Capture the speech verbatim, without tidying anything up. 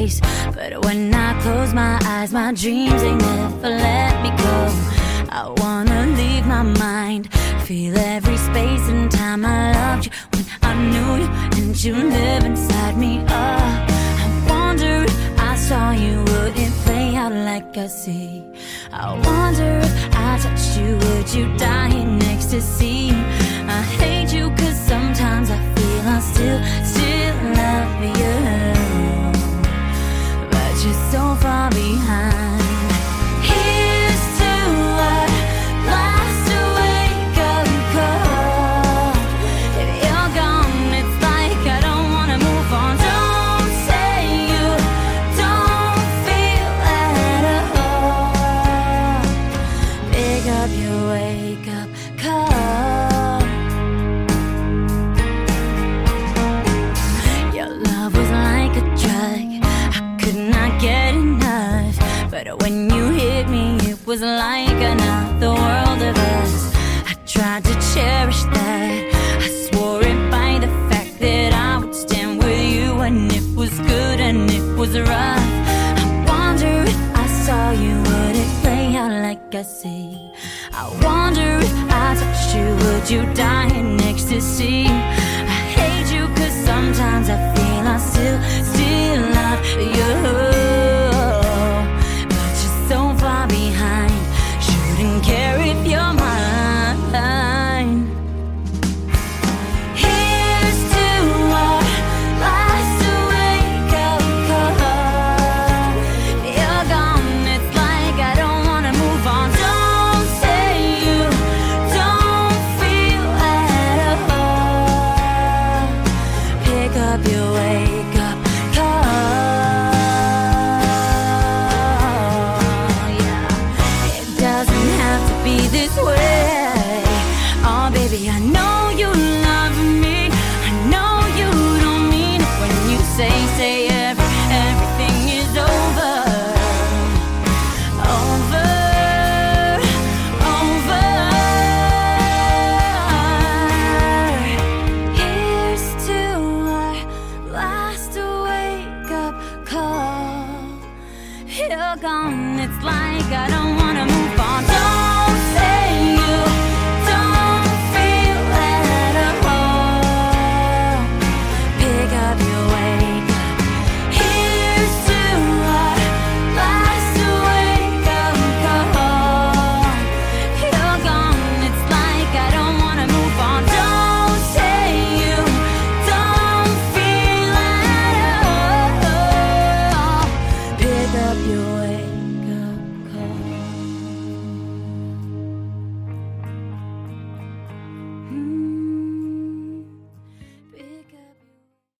place. But when I close my eyes, my dreams, they never let me go. I wanna leave my mind, feel every space and time. I loved you when I knew you, and you live inside me. Oh, I wonder if I saw you, would it play out like I see? I wonder if I touched you, would you die in ecstasy? I hate you cause sometimes I feel I still, still love you, but you're so far behind. Here's to our last wake up call. If you're gone, it's like I don't wanna move on. Don't say you don't feel at all. Pick up your wake up call. Your love was like a drug, I could not get enough. But when you hit me, it was like another world of us. I tried to cherish that, I swore it by the fact that I would stand with you when it was good and it was rough. I wonder if I saw you, would it play out like I see? I wonder if I touched you, would you die in ecstasy? I hate you cause sometimes I feel I still, still love you, but you're so far behind. Shouldn't care if you're mine. Here's to our last wake up call. You're gone, it's like I don't wanna move on. Don't say you don't feel at all. Pick up your wake up call. Yeah, it doesn't have to be this way. Oh baby, I know you love me, I know you don't mean it when you say, say every, everything is over. Over, over. Here's to our last wake up call. You're gone, it's like I don't wanna move